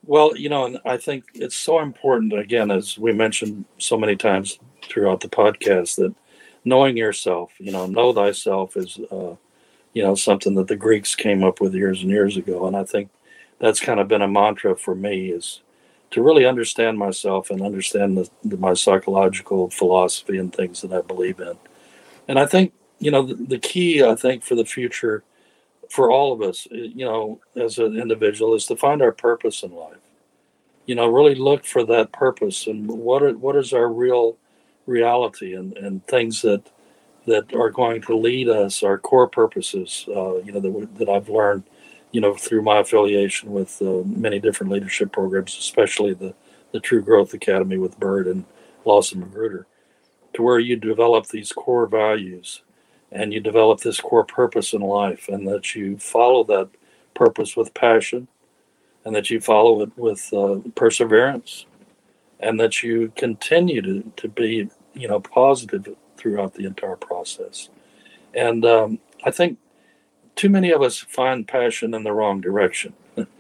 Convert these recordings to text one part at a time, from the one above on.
Well, and I think it's so important, again, as we mentioned so many times throughout the podcast, that knowing yourself, know thyself is, something that the Greeks came up with years and years ago. And I think that's kind of been a mantra for me is to really understand myself and understand my psychological philosophy and things that I believe in. And I think, the key, I think, for the future for all of us, as an individual, is to find our purpose in life. Really look for that purpose and what is our real reality and things that are going to lead us, our core purposes, that I've learned, through my affiliation with many different leadership programs, especially the True Growth Academy with Bird and Lawson Magruder, to where you develop these core values and you develop this core purpose in life, and that you follow that purpose with passion, and that you follow it with perseverance, and that you continue to be, positive throughout the entire process. And I think too many of us find passion in the wrong direction.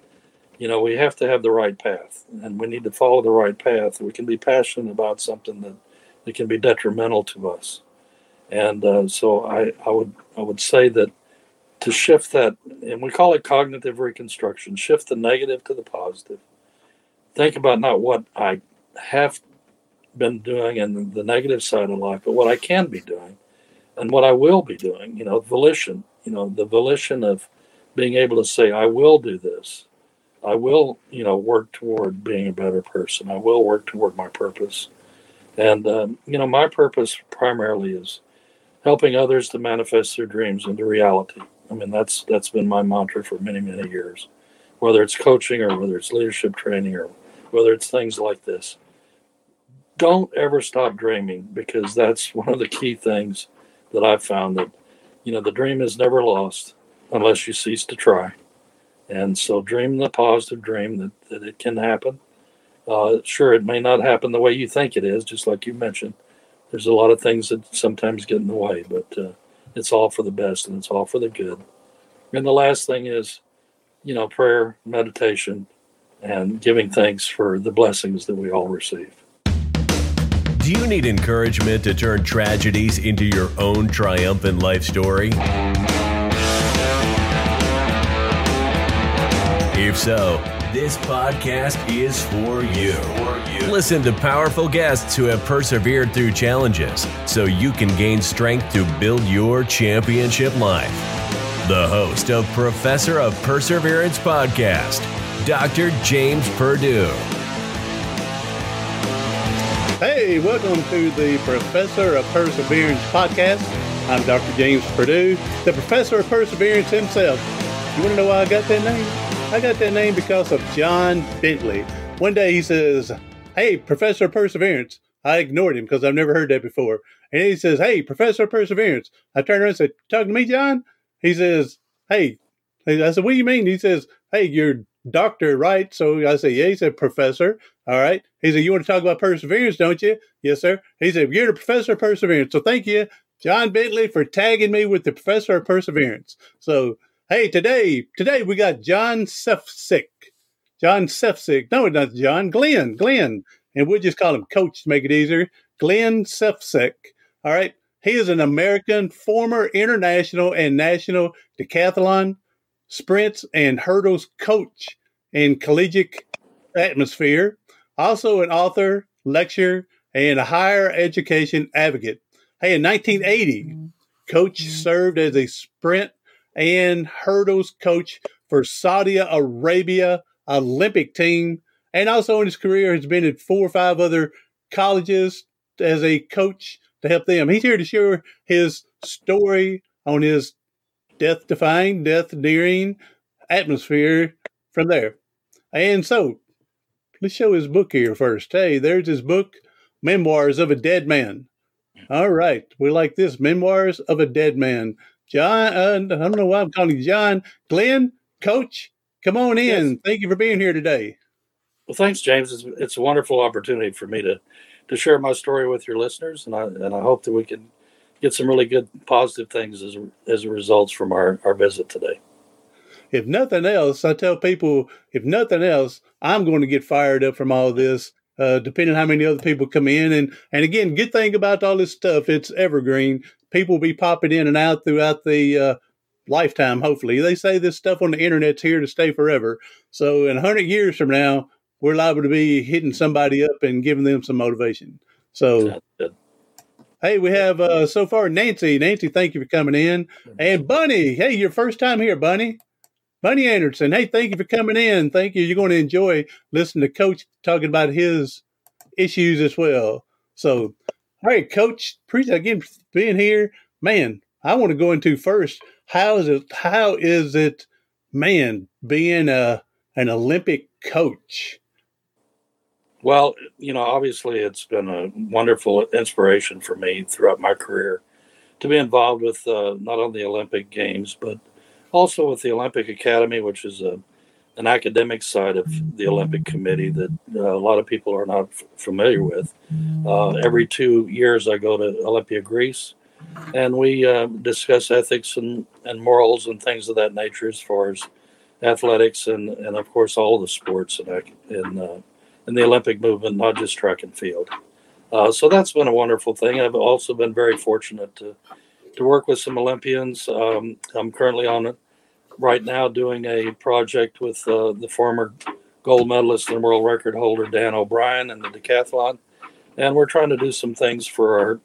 We have to have the right path, and we need to follow the right path. We can be passionate about something that can be detrimental to us. And so I would say that to shift that, and we call it cognitive reconstruction, shift the negative to the positive. Think about not what I have been doing and the negative side of life, but what I can be doing and what I will be doing. Volition. The volition of being able to say, I will do this. I will, work toward being a better person. I will work toward my purpose. And, my purpose primarily is helping others to manifest their dreams into reality. I mean, that's been my mantra for many, many years, whether it's coaching or whether it's leadership training or whether it's things like this. Don't ever stop dreaming, because that's one of the key things that I've found, that, the dream is never lost unless you cease to try. And so dream the positive dream that it can happen. Sure, it may not happen the way you think it is, just like you mentioned. There's a lot of things that sometimes get in the way, but it's all for the best and it's all for the good. And the last thing is, prayer, meditation, and giving thanks for the blessings that we all receive. Do you need encouragement to turn tragedies into your own triumphant life story? If so, this podcast is for you. Listen to powerful guests who have persevered through challenges so you can gain strength to build your championship life. The host of Professor of Perseverance podcast, Dr. James Purdue. Hey, welcome to the Professor of Perseverance podcast. I'm Dr. James Purdue, the Professor of Perseverance himself. You want to know why I got that name? I got that name because of John Bentley. One day he says, hey, Professor of Perseverance. I ignored him because I've never heard that before. And he says, hey, Professor of Perseverance. I turned around and said, talking to me, John? He says, hey. I said, what do you mean? He says, hey, you're doctor, right? So I said, yeah. He said, Professor. All right. He said, you want to talk about perseverance, don't you? Yes, sir. He said, you're the Professor of Perseverance. So thank you, John Bentley, for tagging me with the Professor of Perseverance. So, hey, today we got John Sefcik. John Sefcik. No, not John. Glenn. And we'll just call him Coach to make it easier. Glenn Sefcik. All right. He is an American former international and national decathlon, sprints, and hurdles coach in collegiate atmosphere. Also an author, lecturer, and a higher education advocate. Hey, in 1980, Coach served as a sprint and hurdles coach for Saudi Arabia Olympic team, and also in his career has been at 4 or 5 other colleges as a coach to help them. He's here to share his story on his death-defying, death-nearing atmosphere from there. And so, let's show his book here first. Hey, there's his book, Memoirs of a Dead Man. All right, we like this, Memoirs of a Dead Man. John, I don't know why I'm calling you John. Glenn, Coach, come on in. Yes. Thank you for being here today. Well, thanks, James. It's a wonderful opportunity for me to share my story with your listeners, and I hope that we can get some really good positive things as a result from our visit today. if nothing else, I tell people, if nothing else, I'm going to get fired up from all this. Depending on how many other people come in. And again, good thing about all this stuff, it's evergreen. People will be popping in and out throughout the lifetime, hopefully. They say this stuff on the internet's here to stay forever. So in 100 years from now, we're liable to be hitting somebody up and giving them some motivation. So, hey, we have so far Nancy. Nancy, thank you for coming in. And Bunny, hey, your first time here, Bunny. Bunny Anderson, hey, thank you for coming in. Thank you. You're going to enjoy listening to Coach talking about his issues as well. So, all right, Coach, appreciate again being here. Man, I want to go into first, how is it, man, being an Olympic coach? Well, obviously it's been a wonderful inspiration for me throughout my career to be involved with not only the Olympic Games, but also with the Olympic Academy, which is an academic side of the Olympic Committee that a lot of people are not familiar with. Every 2 years I go to Olympia, Greece, and we discuss ethics and morals and things of that nature as far as athletics and of course all of the sports in the Olympic movement, not just track and field. So that's been a wonderful thing. I've also been very fortunate to work with some Olympians. I'm currently on it right now doing a project with the former gold medalist and world record holder Dan O'Brien in the decathlon, and we're trying to do some things for our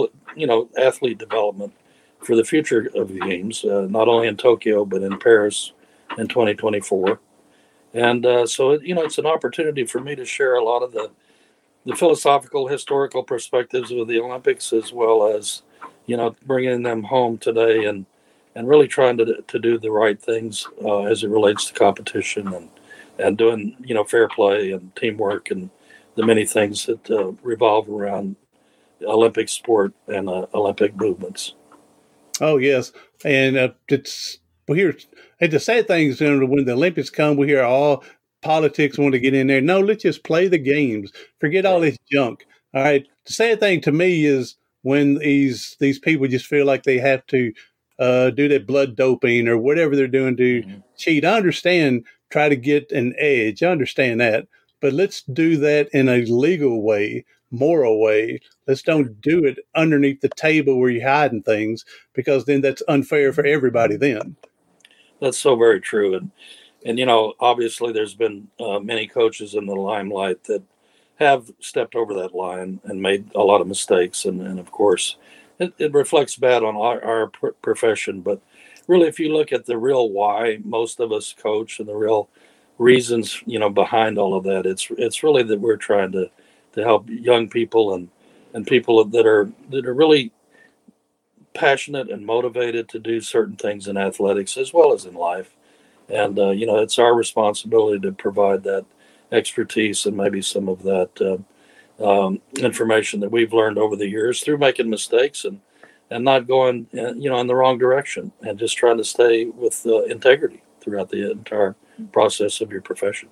athlete development for the future of the games, not only in Tokyo but in Paris in 2024. And so it's an opportunity for me to share a lot of the philosophical, historical perspectives of the Olympics, as well as bringing them home today and really trying to do the right things as it relates to competition and doing fair play and teamwork and the many things that revolve around Olympic sport and Olympic movements. Oh yes, and we hear the sad thing is when the Olympics come, we hear all politics want to get in there. No, let's just play the games. Forget all this junk. All right. The sad thing to me is when these people just feel like they have to do that blood doping or whatever they're doing to cheat. I understand, try to get an edge. I understand that. But let's do that in a legal way, moral way. Let's don't do it underneath the table where you're hiding things, because then that's unfair for everybody then. That's so very true. And obviously there's been many coaches in the limelight that have stepped over that line and made a lot of mistakes. And of course, it reflects bad on our profession. But really, if you look at the real why most of us coach and the real reasons, behind all of that, it's really that we're trying to help young people and people that are really passionate and motivated to do certain things in athletics as well as in life. And, it's our responsibility to provide that expertise and maybe some of that information that we've learned over the years through making mistakes and not going, in the wrong direction, and just trying to stay with integrity throughout the entire process of your profession.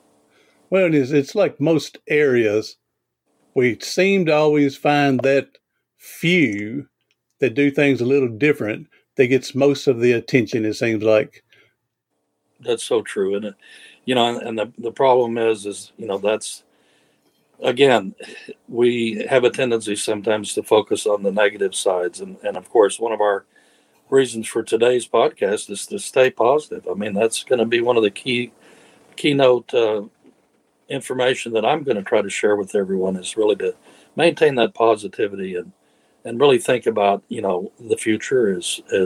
Well, it's like most areas, we seem to always find that few that do things a little different that gets most of the attention, it seems like. That's so true. And, and the problem is, that's, again, we have a tendency sometimes to focus on the negative sides. And of course, one of our reasons for today's podcast is to stay positive. I mean, that's going to be one of the keynote information that I'm going to try to share with everyone, is really to maintain that positivity and really think about, the future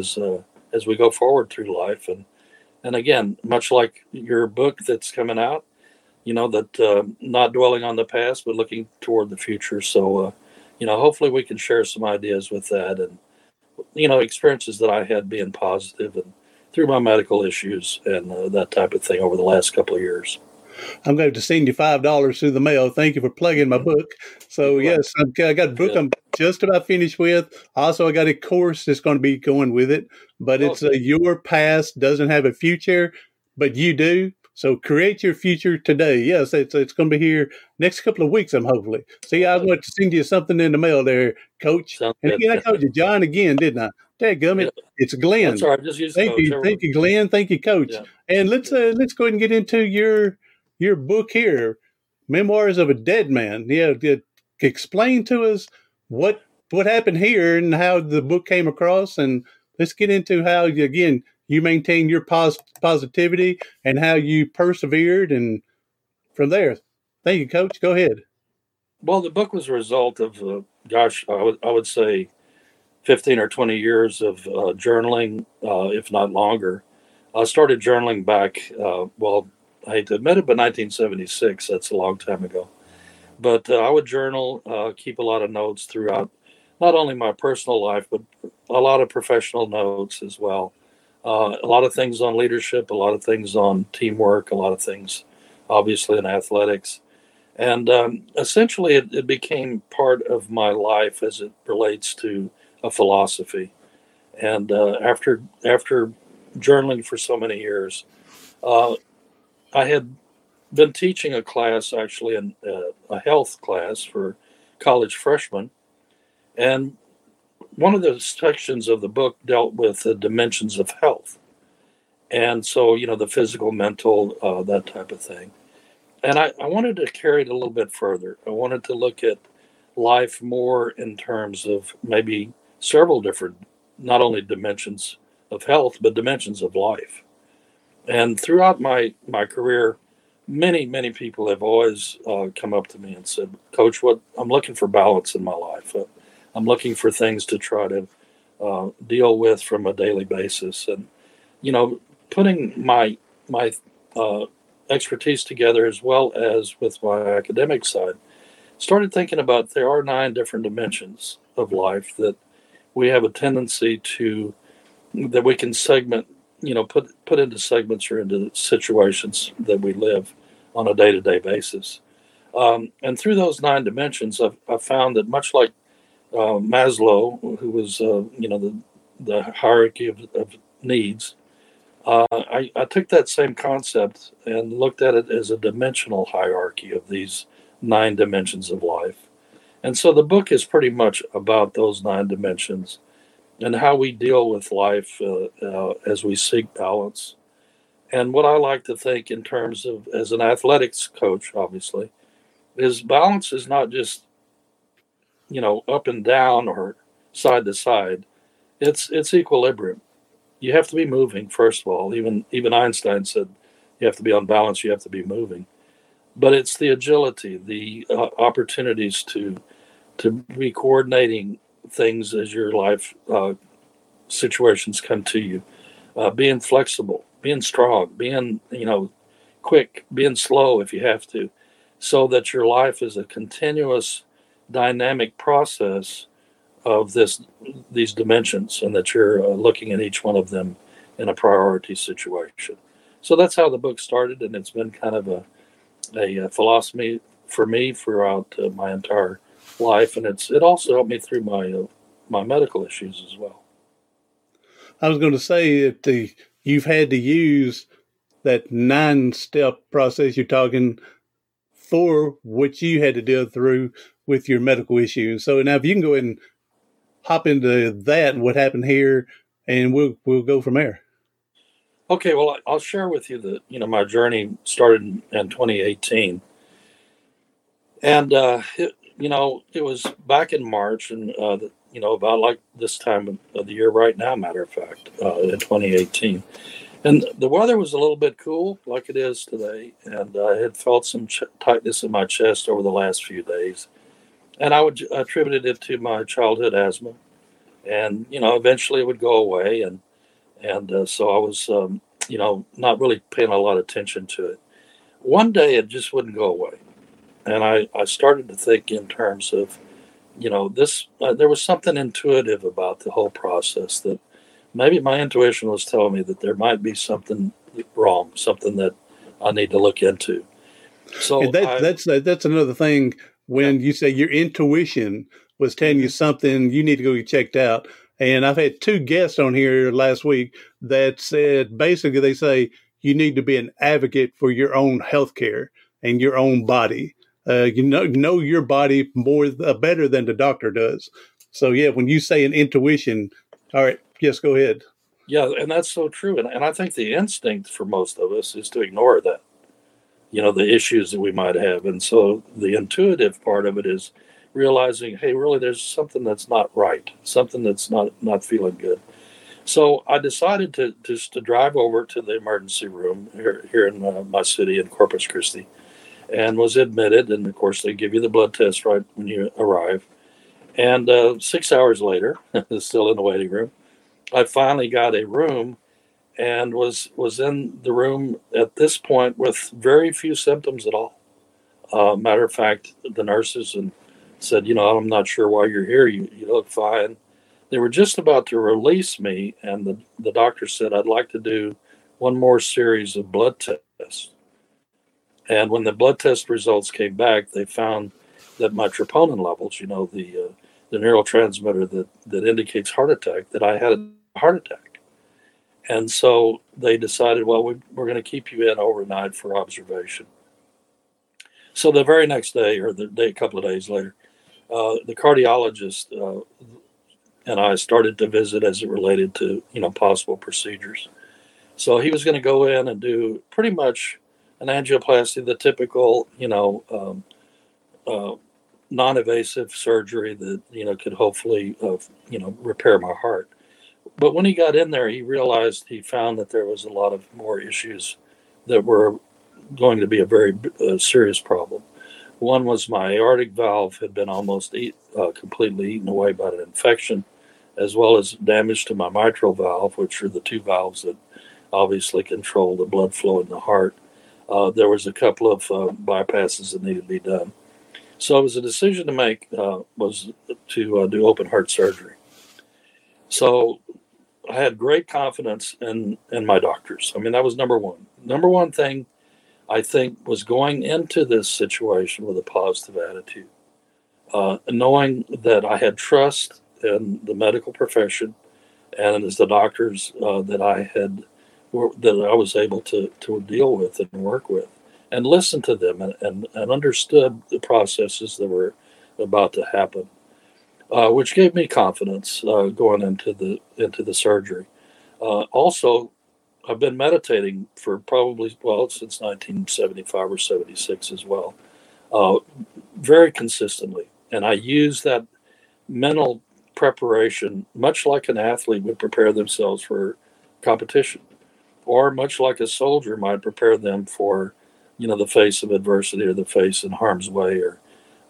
as we go forward through life. And again, much like your book that's coming out, that not dwelling on the past, but looking toward the future. So, hopefully we can share some ideas with that and, experiences that I had being positive and through my medical issues and that type of thing over the last couple of years. I'm going to send you $5 through the mail. Thank you for plugging my book. So, yes, I got a book I'm just about finished with. Also, I got a course that's going to be going with it. But it's your past doesn't have a future, but you do. So create your future today. Yes, it's going to be here next couple of weeks. I'm hopefully. See, I was going to send you something in the mail there, Coach. Sounds And good. again, I called you John again, didn't I? Dadgummit, Yeah, it's Glenn. that's all right. Just use Thank Coach. you, Glenn. Thank you, Coach. Yeah. And let's go ahead and get into your book here, Memoirs of a Dead Man. Yeah, explain to us what happened here and how the book came across, and let's get into how you maintain your positivity and how you persevered, and from there. Thank you, Coach. Go ahead. Well, the book was a result of, I would say 15 or 20 years of journaling, if not longer. I started journaling back, I hate to admit it, but 1976. That's a long time ago. But I would journal, keep a lot of notes throughout, not only my personal life, but a lot of professional notes as well. A lot of things on leadership, a lot of things on teamwork, a lot of things, obviously, in athletics. And essentially, it became part of my life as it relates to a philosophy. And after journaling for so many years, uh, I had been teaching a class, actually, in a health class for college freshmen. And one of the sections of the book dealt with the dimensions of health. And so, the physical, mental, that type of thing. And I wanted to carry it a little bit further. I wanted to look at life more in terms of maybe several different, not only dimensions of health, but dimensions of life. And throughout my career, many people have always come up to me and said, "Coach, what I'm looking for balance in my life. I'm looking for things to try to deal with from a daily basis." And putting my expertise together as well as with my academic side, started thinking about there are 9 different dimensions of life that we have a tendency to that we can segment, put into segments or into situations that we live on a day-to-day basis. And through those 9 dimensions, I've found that much like Maslow, who was, the hierarchy of needs, I took that same concept and looked at it as a dimensional hierarchy of these 9 dimensions of life. And so the book is pretty much about those 9 dimensions and how we deal with life as we seek balance. And what I like to think in terms of, as an athletics coach, obviously, is balance is not just, up and down or side to side. It's equilibrium. You have to be moving, first of all. Even Einstein said you have to be on balance, you have to be moving. But it's the agility, the opportunities to be coordinating things as your life situations come to you, being flexible, being strong, being quick, being slow if you have to, so that your life is a continuous dynamic process of these dimensions, and that you're looking at each one of them in a priority situation. So that's how the book started, and it's been kind of a philosophy for me throughout my entire life, and it also helped me through my medical issues as well. I was going to say that you've had to use that 9-step process you're talking for what you had to deal through with your medical issues. So now if you can go ahead and hop into that and what happened here, and we'll go from there. Okay, well, I'll share with you that my journey started in 2018, and it was back in March, and about like this time of the year right now, matter of fact, in 2018, and the weather was a little bit cool, like it is today, and I had felt some tightness in my chest over the last few days, and I would attribute it to my childhood asthma, and eventually it would go away, and so I was not really paying a lot of attention to it. One day it just wouldn't go away, and I started to think in terms of this. There was something intuitive about the whole process that maybe my intuition was telling me that there might be something wrong, something that I need to look into. So and that's another thing. When you say your intuition was telling you something, you need to go get checked out. And I've had 2 guests on here last week that said, basically, they say you need to be an advocate for your own health care and your own body. You know your body better than the doctor does. So, yeah, when you say an intuition, all right, yes, go ahead. Yeah, and that's so true. And I think the instinct for most of us is to ignore that, the issues that we might have. And so the intuitive part of it is realizing, hey, really, there's something that's not right, something that's not feeling good. So I decided to drive over to the emergency room here in my city in Corpus Christi, and was admitted. And of course, they give you the blood test right when you arrive. And 6 hours later, still in the waiting room, I finally got a room and was in the room at this point with very few symptoms at all. Matter of fact, the nurses said, I'm not sure why you're here. You look fine. They were just about to release me, and the doctor said, I'd like to do one more series of blood tests. And when the blood test results came back, they found that my troponin levels, the neurotransmitter that indicates heart attack, that I had a heart attack. And so they decided, well, we're going to keep you in overnight for observation. So the very next day, or a couple of days later, the cardiologist and I started to visit as it related to, possible procedures. So he was going to go in and do pretty much an angioplasty, the typical, non-invasive surgery that, could hopefully, repair my heart. But when he got in there, he found that there was a lot of more issues that were going to be a very serious problem. One was my aortic valve had been almost completely eaten away by an infection, as well as damage to my mitral valve, which are the two valves that obviously control the blood flow in the heart. There was a couple of bypasses that needed to be done. So it was a decision to make, was to do open heart surgery. So I had great confidence in my doctors. I mean, that was number one. Number one thing, I think, was going into this situation with a positive attitude, knowing that I had trust in the medical profession and as the doctors that I was able to deal with and work with, and listen to them and understood the processes that were about to happen, which gave me confidence going into the surgery. Also, I've been meditating for since 1975 or 76 as well, very consistently. And I use that mental preparation much like an athlete would prepare themselves for competition, or much like a soldier might prepare them for, the face of adversity or the face in harm's way, or,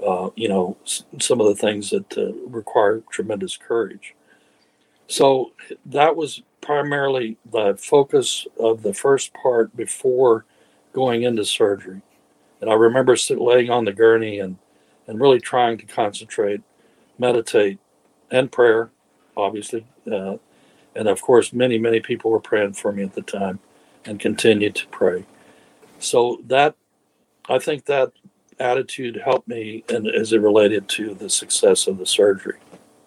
some of the things that require tremendous courage. So that was primarily the focus of the first part before going into surgery. And I remember laying on the gurney and really trying to concentrate, meditate, and prayer, obviously. And of course, many, many people were praying for me at the time and continued to pray. So I think that attitude helped me as it related to the success of the surgery.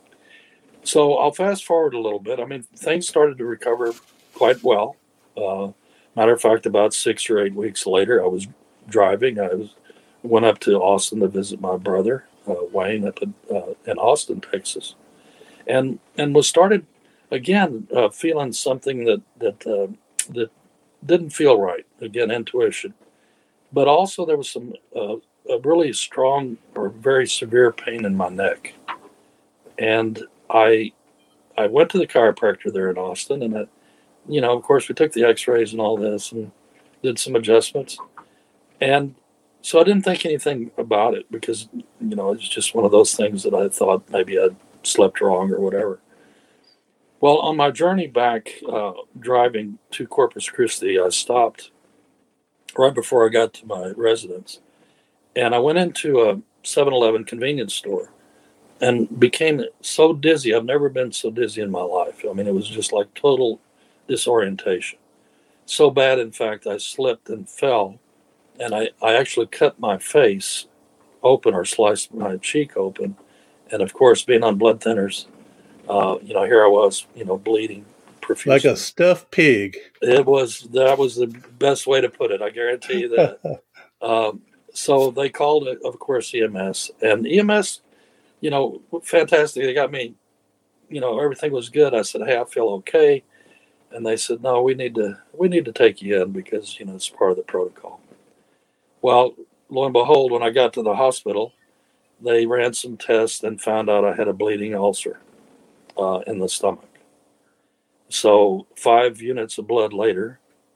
So I'll fast forward a little bit. I mean, things started to recover quite well. Matter of fact, about 6 or 8 weeks later, I was driving. Went up to Austin to visit my brother, Wayne, up in Austin, Texas, and was started again feeling something that didn't feel right. Again, intuition, but also there was some a really strong or very severe pain in my neck, and I went to the chiropractor there in Austin, and of course, we took the X-rays and all this and did some adjustments, and so I didn't think anything about it because it was just one of those things that I thought maybe I'd slept wrong or whatever. Well, on my journey back driving to Corpus Christi, I stopped right before I got to my residence, and I went into a 7-Eleven convenience store and became so dizzy. I've never been so dizzy in my life. I mean, it was just like total disorientation. So bad, in fact, I slipped and fell, and I actually cut my face open or sliced my cheek open. And of course, being on blood thinners, here I was, bleeding profusely. Like a stuffed pig. That was the best way to put it. I guarantee you that. So they called it, of course, EMS, and EMS, fantastic. They got me, everything was good. I said, hey, I feel okay. And they said, no, we need to take you in because, it's part of the protocol. Well, lo and behold, when I got to the hospital, they ran some tests and found out I had a bleeding ulcer in the stomach. So 5 units of blood later,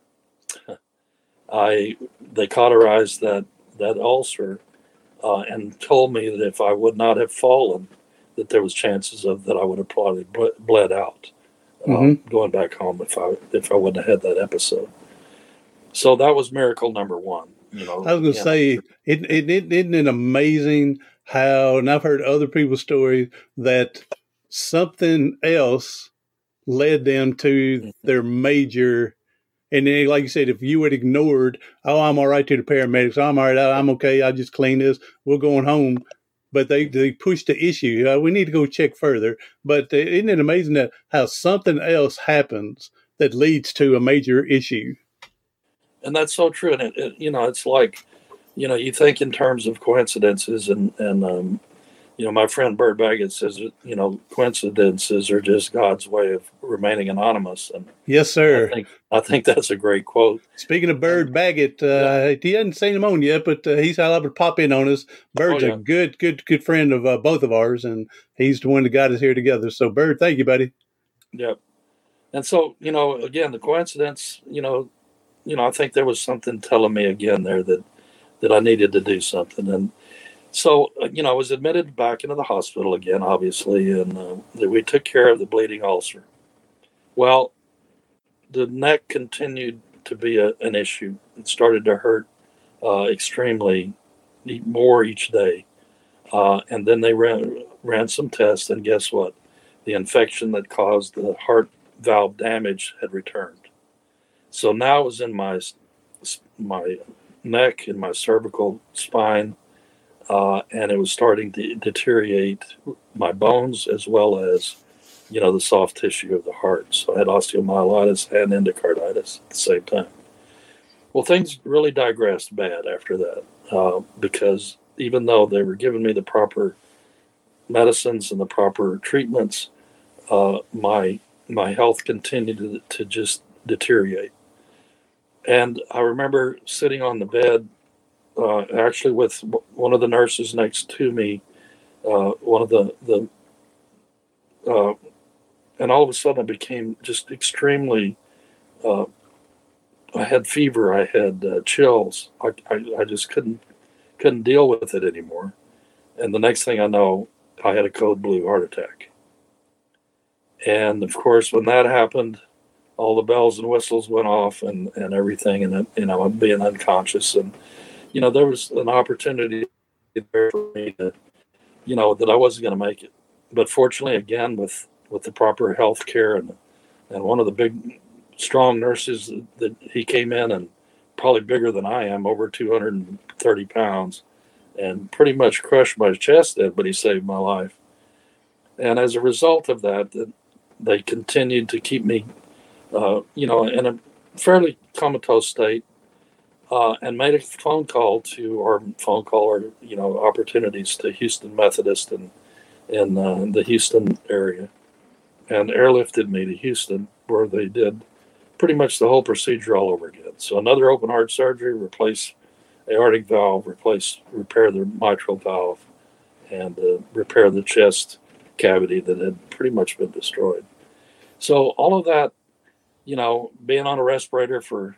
they cauterized that ulcer and told me that if I would not have fallen, that there was chances of that I would have probably bled out going back home if I wouldn't have had that episode. So that was miracle number one. I was going to say, isn't it amazing how, and I've heard other people's stories, that something else led them to their major. And then, like you said, if you had ignored, oh, I'm all right to the paramedics, I'm all right, I'm okay, I just clean this, we're going home. But they pushed the issue. We need to go check further. But isn't it amazing that how something else happens that leads to a major issue? And that's so true. And it's like, you think in terms of coincidences, and my friend Bert Baggett says, coincidences are just God's way of remaining anonymous. And yes, sir. I think that's a great quote. Speaking of Bert Baggett, he hasn't seen him on yet, but he's allowed to pop in on us. Bert's a good friend of both of ours, and he's the one that got us here together. So, Bert, thank you, buddy. Yep. And so, again, the coincidence, I think there was something telling me again there that I needed to do something. And so, I was admitted back into the hospital again, obviously, and we took care of the bleeding ulcer. Well, the neck continued to be an issue. It started to hurt extremely more each day. And then they ran some tests, and guess what? The infection that caused the heart valve damage had returned. So now it was in my neck and my cervical spine, and it was starting to deteriorate my bones as well as, the soft tissue of the heart. So I had osteomyelitis and endocarditis at the same time. Well, things really digressed bad after that because even though they were giving me the proper medicines and the proper treatments, my health continued to just deteriorate. And I remember sitting on the bed, actually with one of the nurses next to me, one of the and all of a sudden I became just extremely, I had fever, I had chills, I just couldn't deal with it anymore. And the next thing I know, I had a code blue heart attack. And of course, when that happened, all the bells and whistles went off and everything, and I'm being unconscious, and there was an opportunity there for me to, that I wasn't going to make it. But fortunately, again, with the proper health care and one of the big, strong nurses that he came in, and probably bigger than I am, over 230 pounds, and pretty much crushed my chest in, but he saved my life. And as a result of that, they continued to keep me in a fairly comatose state, and made a phone call opportunities to Houston Methodist in the Houston area, and airlifted me to Houston, where they did pretty much the whole procedure all over again. So another open heart surgery, replace aortic valve, repair the mitral valve, and repair the chest cavity that had pretty much been destroyed. So all of that, being on a respirator for,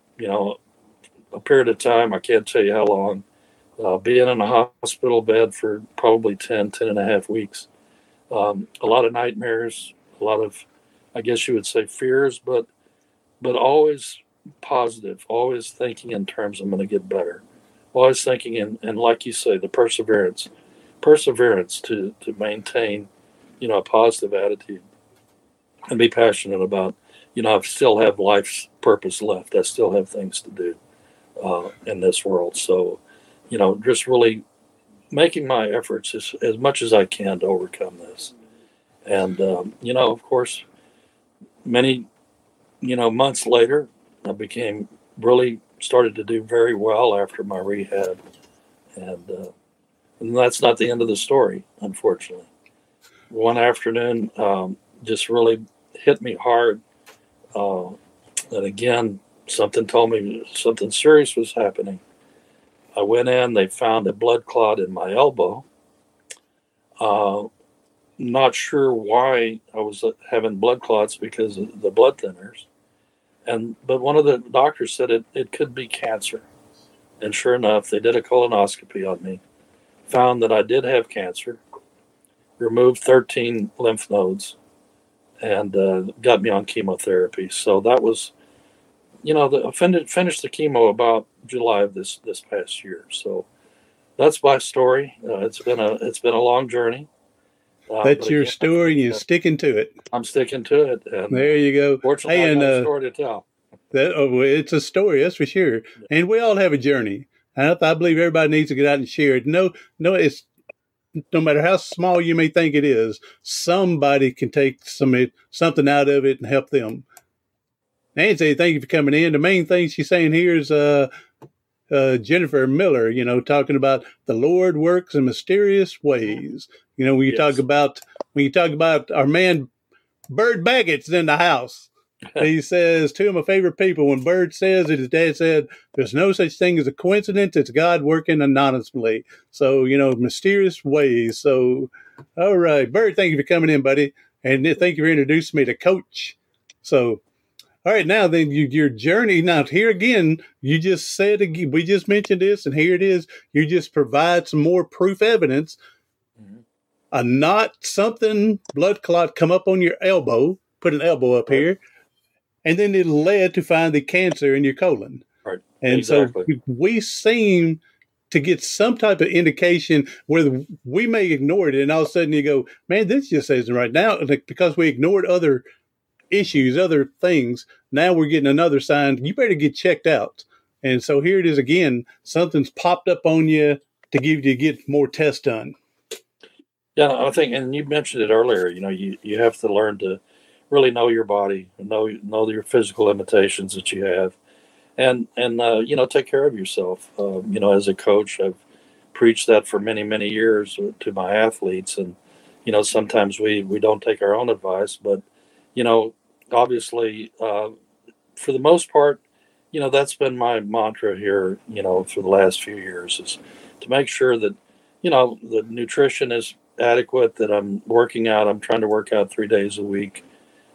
a period of time, I can't tell you how long, being in a hospital bed for probably 10 and a half weeks, a lot of nightmares, a lot of, I guess you would say, fears, but always positive, always thinking in terms I'm going to get better, always thinking and like you say, the perseverance to maintain, a positive attitude and be passionate about, I still have life's purpose left. I still have things to do in this world. So, just really making my efforts as much as I can to overcome this. And, of course, many, months later, I became really started to do very well after my rehab. And that's not the end of the story, unfortunately. One afternoon, just really hit me hard. And again, something told me something serious was happening. I went in, they found a blood clot in my elbow. Not sure why I was having blood clots because of the blood thinners. But one of the doctors said it could be cancer. And sure enough, they did a colonoscopy on me, found that I did have cancer, removed 13 lymph nodes, and got me on chemotherapy. So that was, finished the chemo about July of this past year. So that's my story. It's been a long journey. That's your story, and you're sticking to it. I'm sticking to it. And there you go. Fortunately, I got a story to tell. It's a story, that's for sure. And we all have a journey. And I believe everybody needs to get out and share it. No, it's no matter how small you may think it is, somebody can take something out of it and help them. Nancy, thank you for coming in. The main thing she's saying here is Jennifer Miller, talking about the Lord works in mysterious ways. When you talk about our man Bird Baggett's in the house. He says, two of my favorite people, when Bird says it, his dad said, there's no such thing as a coincidence. It's God working anonymously. So, mysterious ways. So, all right. Bird, thank you for coming in, buddy. And thank you for introducing me to Coach. So, all right, now then your journey. Now, here again, you just said, we just mentioned this, and here it is. You just provide some more proof evidence. Mm-hmm. A knot, something, blood clot come up on your elbow, put an elbow up here. And then it led to find the cancer in your colon. Right. And exactly. So we seem to get some type of indication where we may ignore it. And all of a sudden you go, man, this just isn't right. Now, because we ignored other issues, other things, now we're getting another sign. You better get checked out. And so here it is again. Something's popped up on you to get more tests done. Yeah, I think, and you mentioned it earlier, you have to learn to really know your body, know your physical limitations that you have, and take care of yourself. As a coach, I've preached that for many, many years to my athletes, and sometimes we don't take our own advice, but obviously, for the most part, that's been my mantra here, for the last few years, is to make sure that the nutrition is adequate, that I'm working out. I'm trying to work out 3 days a week.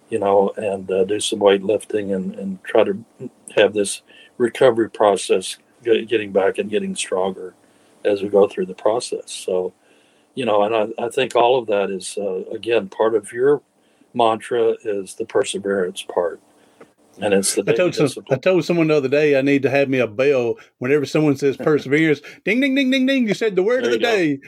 And do some weightlifting and try to have this recovery process, getting back and getting stronger as we go through the process. So, and I think all of that is, again, part of your mantra is the perseverance part. And it's the I told someone the other day I need to have me a bell whenever someone says perseverance. Ding, ding, ding, ding, ding. You said the word of the day.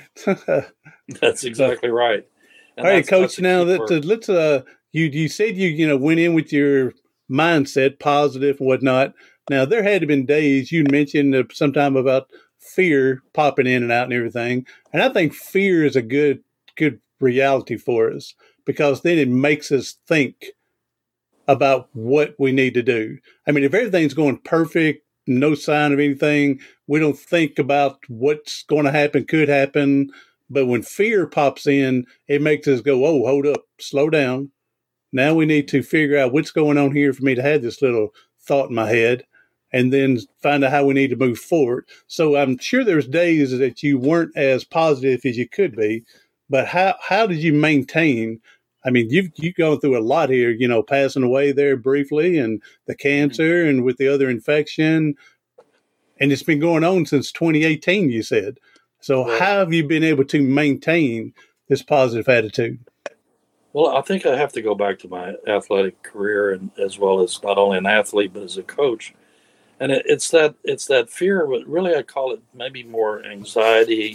That's exactly right. And all right, Coach, now let's You said you went in with your mindset positive and whatnot. Now there had to been days you mentioned sometime about fear popping in and out and everything, and I think fear is a good reality for us because then it makes us think about what we need to do. I mean, if everything's going perfect, no sign of anything, we don't think about what's going to happen, could happen. But when fear pops in, it makes us go, "Oh, hold up, slow down." Now we need to figure out what's going on here for me to have this little thought in my head and then find out how we need to move forward. So I'm sure there's days that you weren't as positive as you could be, but how did you maintain? I mean, you've gone through a lot here, passing away there briefly and the cancer and with the other infection. And it's been going on since 2018, you said. So how have you been able to maintain this positive attitude? Well, I think I have to go back to my athletic career, and as well as not only an athlete but as a coach. And it's that fear, but really I call it maybe more anxiety.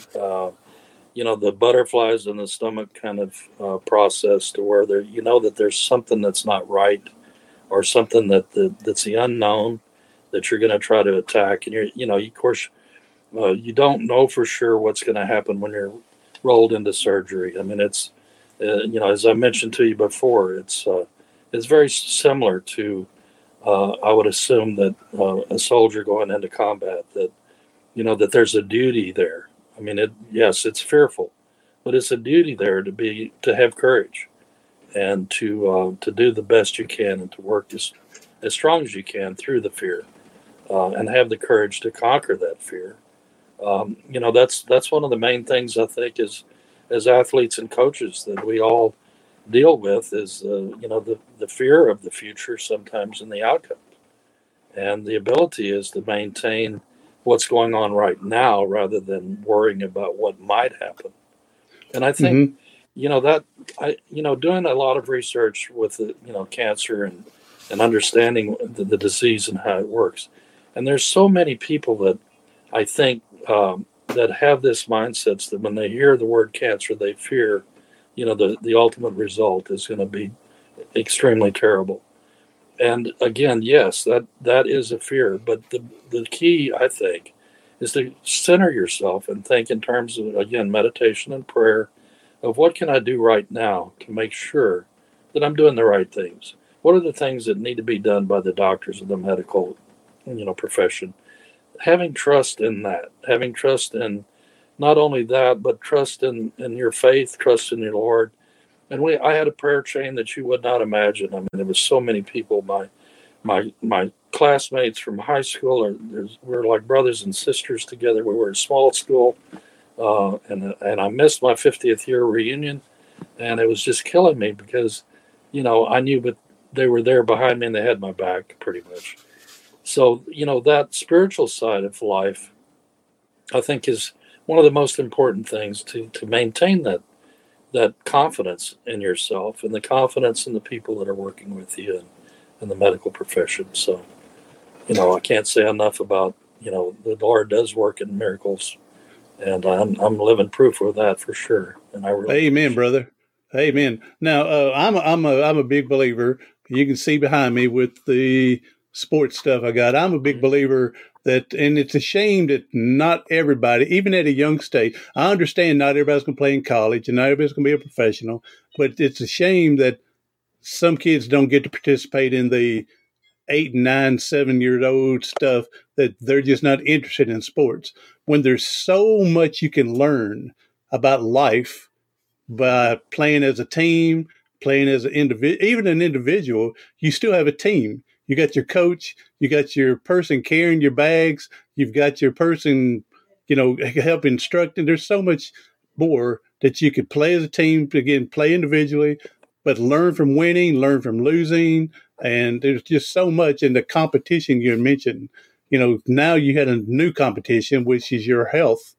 The butterflies in the stomach kind of process, to where that there's something that's not right, or something that's the unknown that you're going to try to attack, and of course, you don't know for sure what's going to happen when you're rolled into surgery. I mean, it's. As I mentioned to you before, it's is very similar to, I would assume that a soldier going into combat, that, that there's a duty there. I mean, yes, it's fearful, but it's a duty there to have courage and to do the best you can and to work as strong as you can through the fear, and have the courage to conquer that fear. That's one of the main things I think is, as athletes and coaches, that we all deal with is the fear of the future sometimes in the outcome, and the ability is to maintain what's going on right now rather than worrying about what might happen. And I think doing a lot of research with cancer and understanding the disease and how it works, and there's so many people that I think that have this mindset that when they hear the word cancer, they fear, the ultimate result is going to be extremely terrible. And again, yes, that is a fear. But the key, I think, is to center yourself and think in terms of, again, meditation and prayer of what can I do right now to make sure that I'm doing the right things. What are the things that need to be done by the doctors of the medical, profession? Having trust in that, having trust in not only that, but trust in your faith, trust in your Lord. And I had a prayer chain that you would not imagine. I mean, there was so many people, my classmates from high school, we're like brothers and sisters together. We were in small school, and I missed my 50th year reunion, and it was just killing me because, I knew, but they were there behind me and they had my back pretty much. So, that spiritual side of life, I think, is one of the most important things to maintain that confidence in yourself and the confidence in the people that are working with you in the medical profession. So, I can't say enough about, the Lord does work in miracles, and I'm living proof of that for sure. And I really Amen, brother. Amen. Now, I'm a big believer. You can see behind me with the sports stuff I got. I'm a big believer that, and it's a shame that not everybody, even at a young stage, I understand not everybody's going to play in college and not everybody's going to be a professional, but it's a shame that some kids don't get to participate in the 8, 9, 7-year-old stuff, that they're just not interested in sports. When there's so much you can learn about life by playing as a team, playing as an individual, even an individual, you still have a team. You got your coach, you got your person carrying your bags, you've got your person, help instructing. There's so much more that you could play as a team, again, play individually, but learn from winning, learn from losing. And there's just so much in the competition you mentioned. Now you had a new competition, which is your health,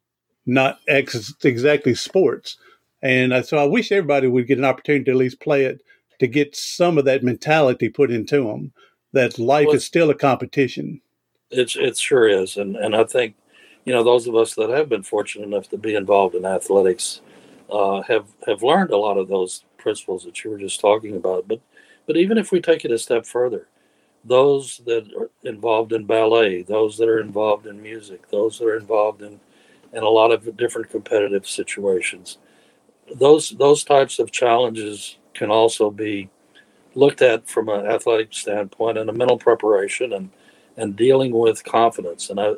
not exactly sports. And so I wish everybody would get an opportunity to at least play it, to get some of that mentality put into them, that life is still a competition. It sure is. And I think, those of us that have been fortunate enough to be involved in athletics have learned a lot of those principles that you were just talking about. But even if we take it a step further, those that are involved in ballet, those that are involved in music, those that are involved in a lot of different competitive situations, those types of challenges can also be looked at from an athletic standpoint and a mental preparation and dealing with confidence. And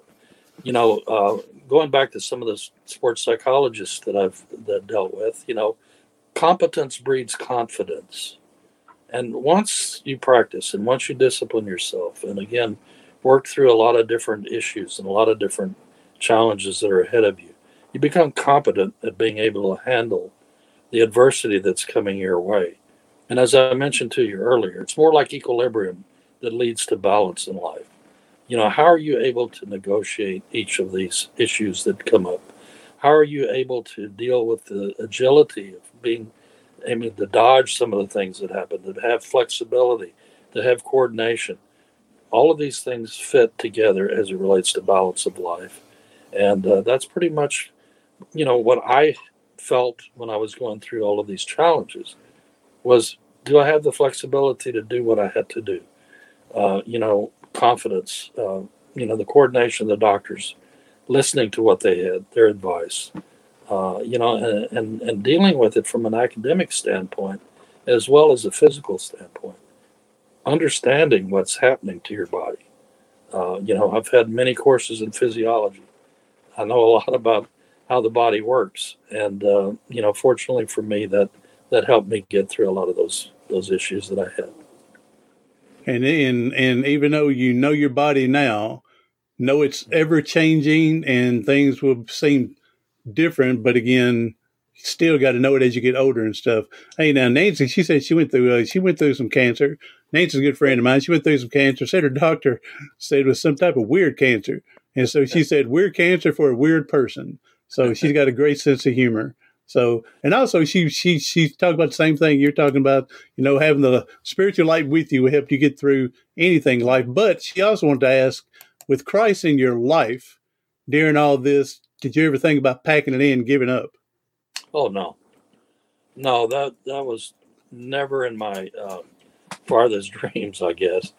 going back to some of the sports psychologists that dealt with, competence breeds confidence. And once you practice and once you discipline yourself, and again, work through a lot of different issues and a lot of different challenges that are ahead of you, you become competent at being able to handle the adversity that's coming your way. And as I mentioned to you earlier, it's more like equilibrium that leads to balance in life. How are you able to negotiate each of these issues that come up? How are you able to deal with the agility of being able to dodge some of the things that happen, to have flexibility, to have coordination? All of these things fit together as it relates to balance of life. And that's pretty much, what I felt when I was going through all of these challenges was, do I have the flexibility to do what I had to do? Confidence, the coordination of the doctors, listening to what they had, their advice, and dealing with it from an academic standpoint as well as a physical standpoint. Understanding what's happening to your body. I've had many courses in physiology. I know a lot about how the body works, and fortunately for me, that helped me get through a lot of those issues that I had. And even though you know your body now, know it's ever changing and things will seem different, but again, still got to know it as you get older and stuff. Hey, now Nancy, she said she went through some cancer. Nancy's a good friend of mine. She went through some cancer. Said her doctor said it was some type of weird cancer, and so she said weird cancer for a weird person. So she's got a great sense of humor. So, and also she talked about the same thing you're talking about. Having the spiritual light with you will help you get through anything in life. But she also wanted to ask, with Christ in your life during all this, did you ever think about packing it in, giving up? Oh no, that was never in my farthest dreams, I guess.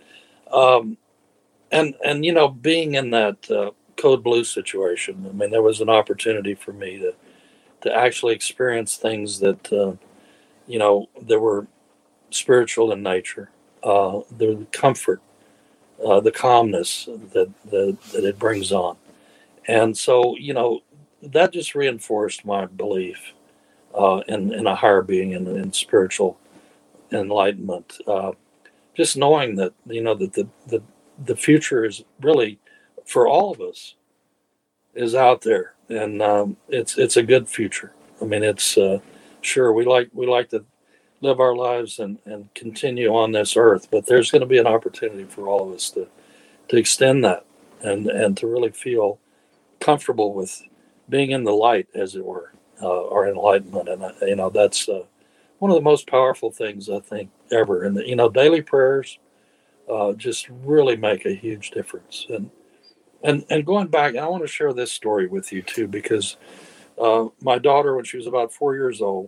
And being in that Code Blue situation, I mean, there was an opportunity for me to actually experience things that that were spiritual in nature, the comfort, the calmness that it brings on, and so that just reinforced my belief in a higher being and in spiritual enlightenment. Just knowing that that the future is really for all of us is out there, and it's a good future. I mean, it's sure we like to live our lives and continue on this earth, but there's going to be an opportunity for all of us to extend that and to really feel comfortable with being in the light, as it were, or enlightenment. And that's one of the most powerful things I think ever. And daily prayers just really make a huge difference. And going back, I want to share this story with you too, because my daughter, when she was about 4 years old,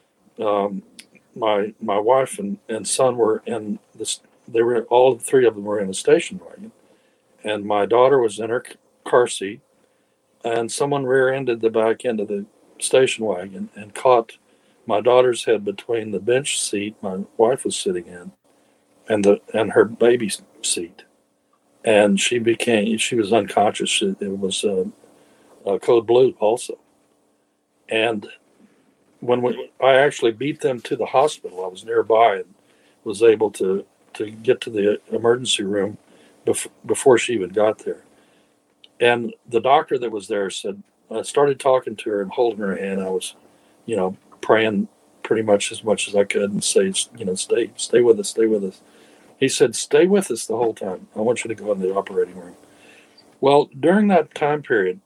my wife and son were in this. They were all three of them were in a station wagon, and my daughter was in her car seat, and someone rear-ended the back end of the station wagon and caught my daughter's head between the bench seat my wife was sitting in and her baby seat, and she was unconscious. It was Code Blue also, and when I actually beat them to the hospital, I was nearby and was able to get to the emergency room before she even got there. And the doctor that was there said, I started talking to her and holding her hand. I was, praying pretty much as I could and say, stay with us, stay with us. He said, stay with us the whole time. I want you to go in the operating room. Well, during that time period,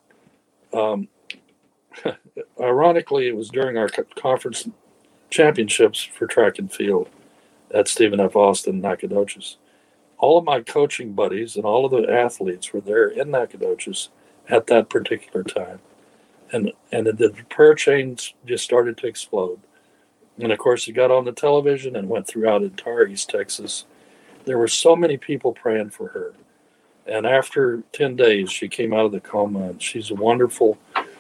ironically, it was during our conference championships for track and field at Stephen F. Austin, Nacogdoches. All of my coaching buddies and all of the athletes were there in Nacogdoches at that particular time. And the prayer chains just started to explode. And of course, it got on the television and went throughout entire East Texas. There were so many people praying for her. And after 10 days, she came out of the coma, and she's wonderfully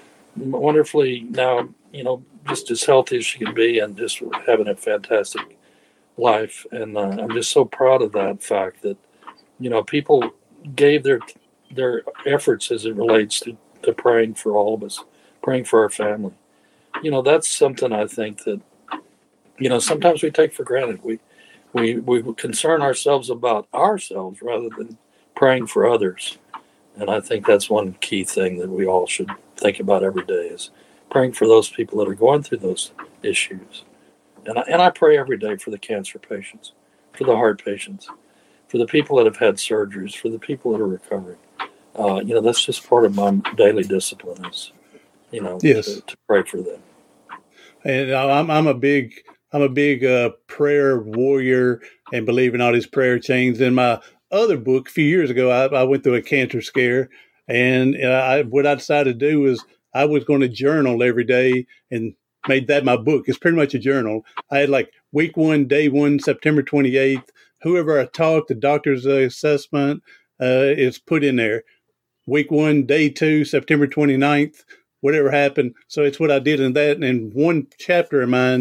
now, just as healthy as she can be and just having a fantastic life. And I'm just so proud of that fact that, people gave their efforts as it relates to praying for all of us, praying for our family. That's something I think that, sometimes we take for granted. We concern ourselves about ourselves rather than praying for others. And I think that's one key thing that we all should think about every day is praying for those people that are going through those issues. And I pray every day for the cancer patients, for the heart patients, for the people that have had surgeries, for the people that are recovering. That's just part of my daily discipline is, yes, to pray for them. And I'm a big prayer warrior and believe in all these prayer chains. In my other book, a few years ago, I went through a cancer scare, and what I decided to do was I was going to journal every day and made that my book. It's pretty much a journal. I had like week 1, day 1, September 28th. Whoever I talked, the doctor's assessment is put in there. Week 1, day 2, September 29th, whatever happened. So it's what I did in that. And one chapter of mine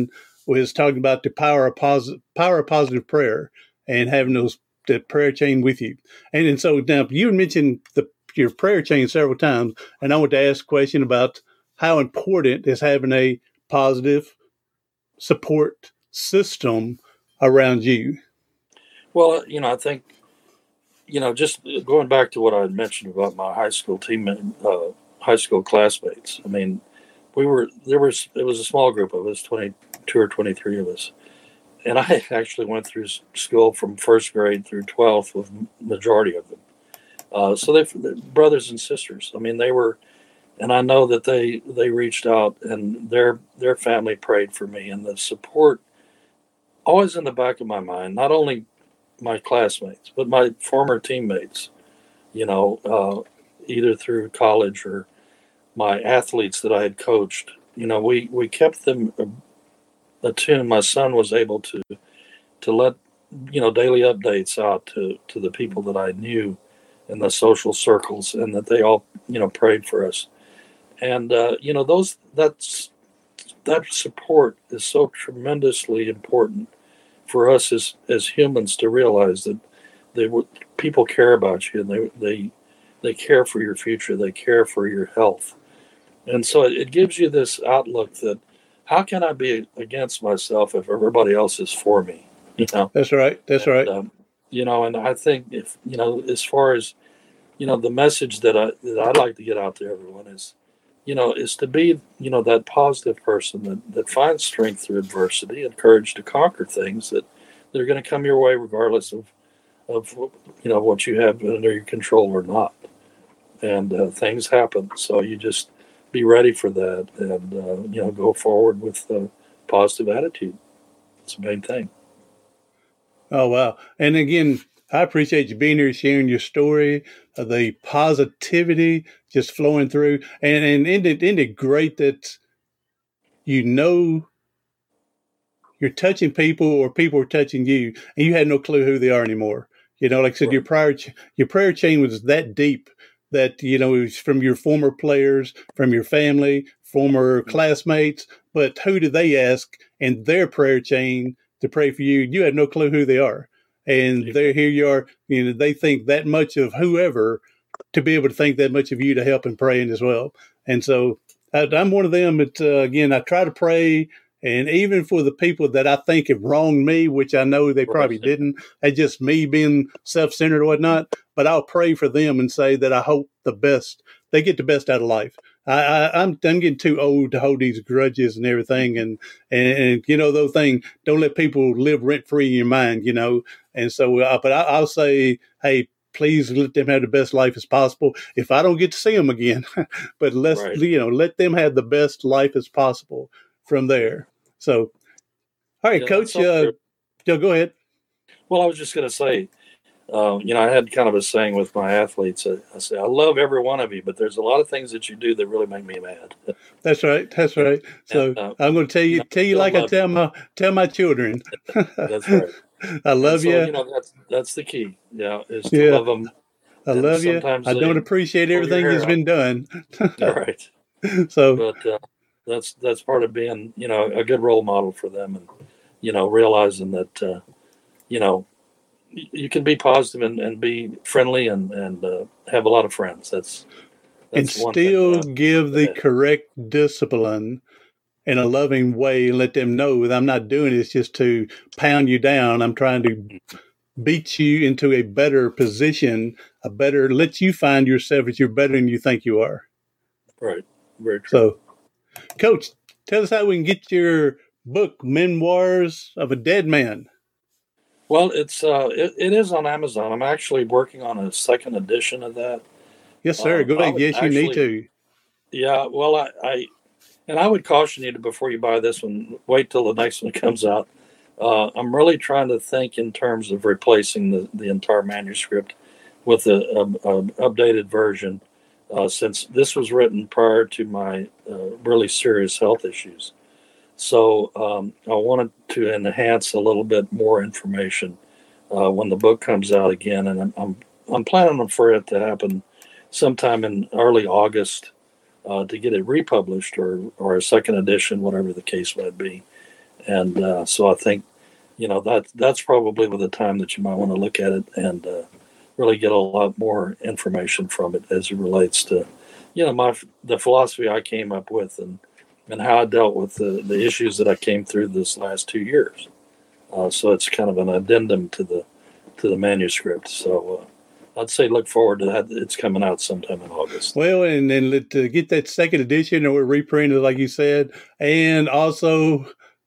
was talking about the power of positive prayer and having the prayer chain with you. And so now you mentioned your prayer chain several times, and I want to ask a question about how important is having a positive support system around you. Well, I think, just going back to what I had mentioned about my high school high school classmates. I mean, it was a small group of us, 22 or 23 of us. And I actually went through school from first grade through 12th with majority of them. So they're brothers and sisters. I mean, they were, and I know that they reached out and their family prayed for me, and the support always in the back of my mind, not only my classmates, but my former teammates, either through college or my athletes that I had coached. We kept them attuned. My son was able to let, daily updates out to the people that I knew in the social circles, and that they all, prayed for us. And, that support is so tremendously important for us as humans to realize that people care about you, and they care for your future. They care for your health. And so it gives you this outlook that, how can I be against myself if everybody else is for me? That's right. That's right. And I think if, as far as, the message that I'd like to get out to everyone is, is to be, that positive person that finds strength through adversity and courage to conquer things that are going to come your way regardless of what you have under your control or not. And things happen. So you just be ready for that and, go forward with a positive attitude. It's the main thing. Oh, wow. And again, I appreciate you being here, sharing your story, the positivity just flowing through. And isn't it great that you're touching people or people are touching you and you had no clue who they are anymore. Like I said, right. Your prayer chain was that deep that, it was from your former players, from your family, former classmates, but who did they ask in their prayer chain to pray for you? You had no clue who they are. And here you are, they think that much of whoever to be able to think that much of you to help in praying as well. And so I'm one of them that, again, I try to pray. And even for the people that I think have wronged me, which I know they probably didn't, it's just me being self-centered or whatnot, but I'll pray for them and say that I hope they get the best out of life. I'm getting too old to hold these grudges and everything. And those things, don't let people live rent free in your mind, And so, but I'll say, hey, please let them have the best life as possible. If I don't get to see them again, but let them have the best life as possible from there. So, all right, Coach, go ahead. Well, I was just going to say, I had kind of a saying with my athletes. I say, I love every one of you, but there's a lot of things that you do that really make me mad. That's right. That's right. So and, I'm going to tell you like I tell my children. That's right. I love you. That's the key. Yeah, is to love them. I love you. I don't appreciate everything that's been done. Right. So, but that's part of being, a good role model for them, and realizing that, you can be positive and be friendly and have a lot of friends. That's and still give the correct discipline in a loving way and let them know that I'm not doing this just to pound you down. I'm trying to beat you into a better position, let you find yourself that you're better than you think you are. Right. Very true. So, Coach, tell us how we can get your book, Memoirs of a Dead Man. Well, it is on Amazon. I'm actually working on a second edition of that. Yes, sir. Go ahead. Yes, you need to. Yeah. Well, I would caution you before you buy this one, wait till the next one comes out. I'm really trying to think in terms of replacing the entire manuscript with an updated version, since this was written prior to my really serious health issues. So I wanted to enhance a little bit more information when the book comes out again, and I'm planning for it to happen sometime in early August to get it republished or a second edition, whatever the case might be. And so I think, that's probably the time that you might want to look at it and really get a lot more information from it as it relates to, the philosophy I came up with and how I dealt with the issues that I came through this last 2 years. So it's kind of an addendum to the manuscript. So I'd say look forward to that. It's coming out sometime in August. Well, and then to get that second edition or reprinted, like you said, and also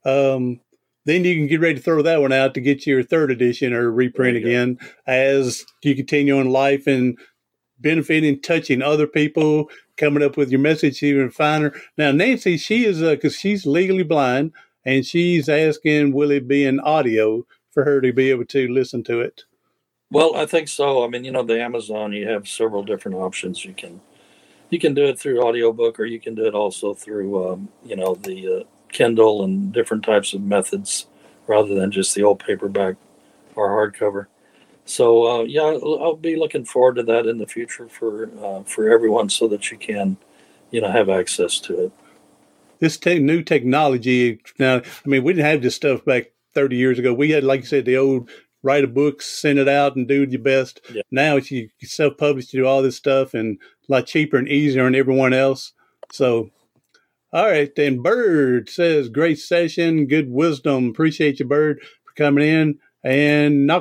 then you can get ready to throw that one out to get your third edition or reprint again as you continue on life and benefiting, touching other people, coming up with your message even finer. Now, Nancy, she is, because she's legally blind, and she's asking, will it be in audio for her to be able to listen to it? Well, I think so. I mean, the Amazon, you have several different options. You can do it through audiobook, or you can do it also through, the Kindle and different types of methods rather than just the old paperback or hardcover. So, I'll be looking forward to that in the future for everyone so that you can, have access to it. This new technology, now, I mean, we didn't have this stuff back 30 years ago. We had, like you said, the old write a book, send it out, and do your best. Yeah. Now it's you self-publish, you do all this stuff, and a lot cheaper and easier than everyone else. So, all right. Then Bird says, great session, good wisdom. Appreciate you, Bird, for coming in. And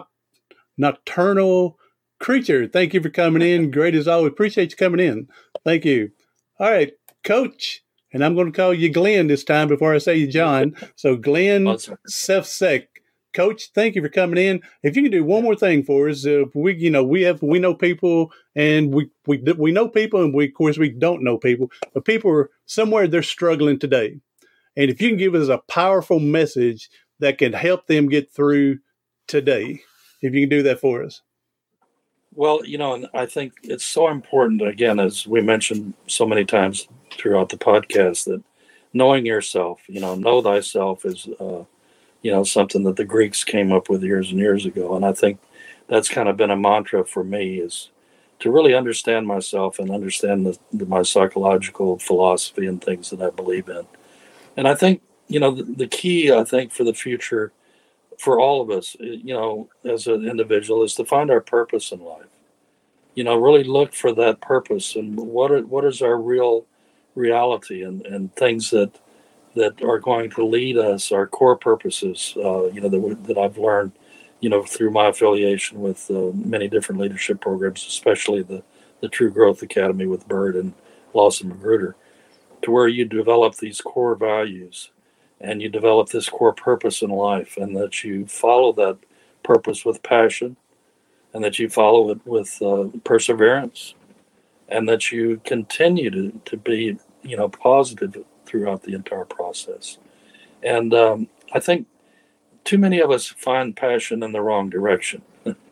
Nocturnal Creature, thank you for coming in. Great as always. Appreciate you coming in. Thank you. All right, Coach. And I'm going to call you Glenn this time before I say you John. So Glenn Sefsek. Coach, thank you for coming in. If you can do one more thing for us, we know people, and we know people, and of course we don't know people, but people are somewhere they're struggling today. And if you can give us a powerful message that can help them get through today, if you can do that for us. Well, and I think it's so important, again, as we mentioned so many times throughout the podcast, that knowing yourself, know thyself is, something that the Greeks came up with years and years ago. And I think that's kind of been a mantra for me, is to really understand myself and understand my psychological philosophy and things that I believe in. And I think, the key, I think, for the future for all of us, as an individual, is to find our purpose in life. Really look for that purpose and what is our real reality and things that are going to lead us, our core purposes, that I've learned, through my affiliation with many different leadership programs, especially the True Growth Academy with Bird and Lawson Magruder, to where you develop these core values and you develop this core purpose in life, and that you follow that purpose with passion, and that you follow it with perseverance, and that you continue to be, positive throughout the entire process. And I think too many of us find passion in the wrong direction.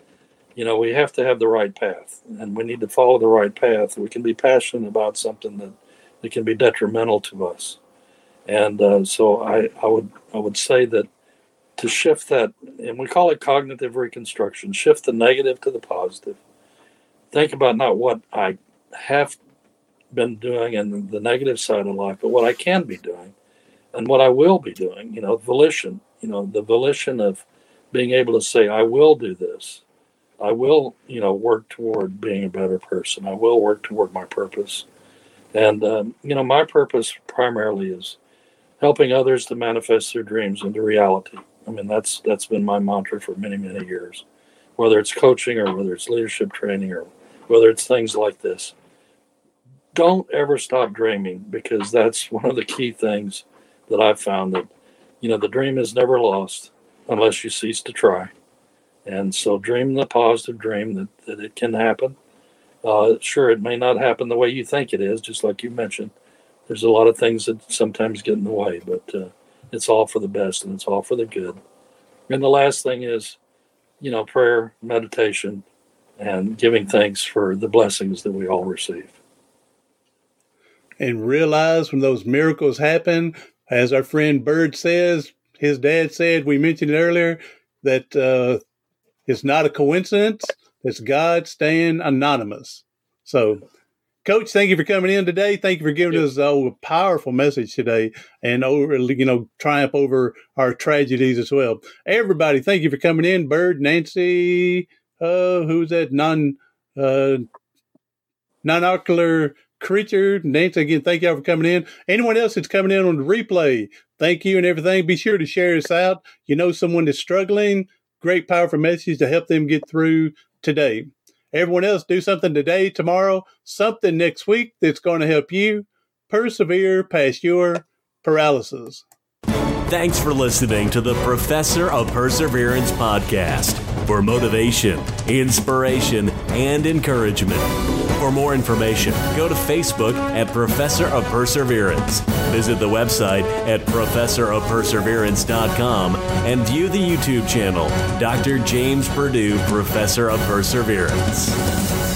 We have to have the right path, and we need to follow the right path. We can be passionate about something that can be detrimental to us. And so I would say that to shift that, and we call it cognitive reconstruction, shift the negative to the positive. Think about not what I have been doing in the negative side of life, but what I can be doing and what I will be doing, volition, the volition of being able to say, I will do this. I will, work toward being a better person. I will work toward my purpose. And, my purpose primarily is helping others to manifest their dreams into reality. I mean, that's been my mantra for many, many years, whether it's coaching or whether it's leadership training or whether it's things like this. Don't ever stop dreaming, because that's one of the key things that I've found, that, the dream is never lost unless you cease to try. And so dream the positive dream that it can happen. Sure, it may not happen the way you think it is, just like you mentioned. There's a lot of things that sometimes get in the way, but it's all for the best and it's all for the good. And the last thing is, prayer, meditation, and giving thanks for the blessings that we all receive. And realize when those miracles happen, as our friend Bird says, his dad said, we mentioned it earlier, that it's not a coincidence. It's God staying anonymous. So, Coach, thank you for coming in today. Thank you for giving us a powerful message today and triumph over our tragedies as well. Everybody, thank you for coming in. Bird, Nancy, who's that? Non-ocular creature. Nancy, again, thank y'all for coming in. Anyone else that's coming in on the replay, thank you and everything. Be sure to share this out. You know someone that's struggling. Great, powerful message to help them get through today. Everyone else, do something today, tomorrow, something next week that's going to help you persevere past your paralysis. Thanks for listening to the Professor of Perseverance podcast for motivation, inspiration, and encouragement. For more information, go to Facebook at Professor of Perseverance. Visit the website at professorofperseverance.com and view the YouTube channel, Dr. James Purdue, Professor of Perseverance.